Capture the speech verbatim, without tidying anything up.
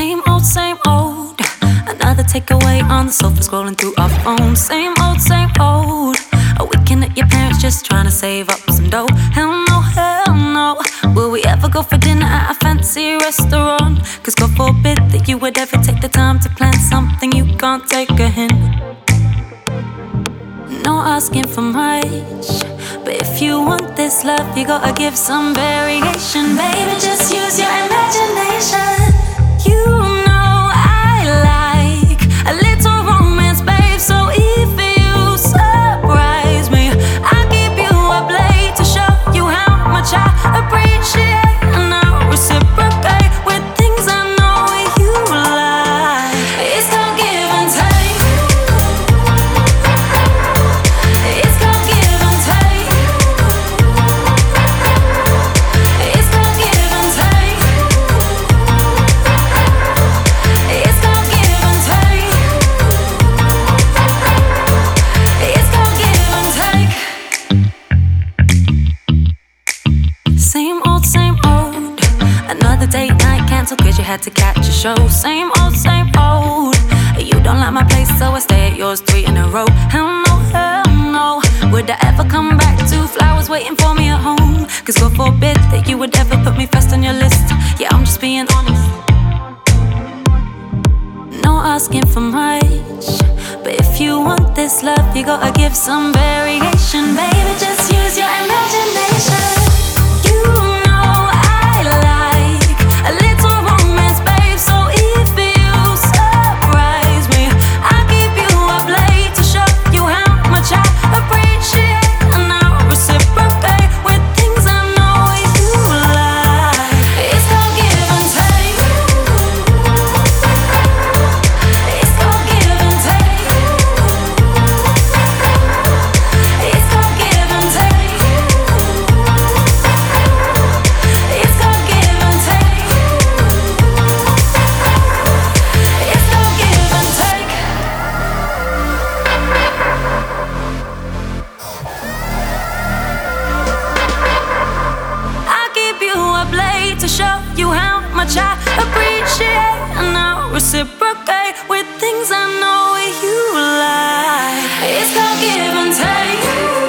Same old, same old. Another takeaway on the sofa, scrolling through our phones. Same old, same old. A weekend at your parents, just trying to save up some dough. Hell no, hell no. Will we ever go for dinner at a fancy restaurant? Cause God forbid that you would ever take the time to plan something you can't take a hint. No asking for much, but if you want this love, you gotta give some variation. Baby, just use your imagination. You know I like a little romance, babe. So if you surprise me, I'll keep you up late to show you how much I appreciate, and I'll reciprocate with things I know you like. It's called give and take. It's called give and take. It's called give and take. It's called give and take. It's called give and take. Same old, same old. Another date night canceled cause you had to catch a show. Same old, same old. You don't like my place, so I stay at yours three in a row. Hell no, hell no. Would I ever come back to flowers waiting for me at home? Cause God forbid that you would ever put me first on your list. Yeah, I'm just being honest. No asking for much, but if you want this love, you gotta give some variation. Baby, just use your imagination. You know I like a little romance, babe. So if you surprise me, I'll keep you up late to show you how much I appreciate, and I'll reciprocate with things I know you like. It's called give and take. It's called give and take. It's called give and take. It's called give and take. It's called give and take. I'll keep you up late to show you how much I appreciate, and I'll reciprocate with things I know you like. It's called give and take.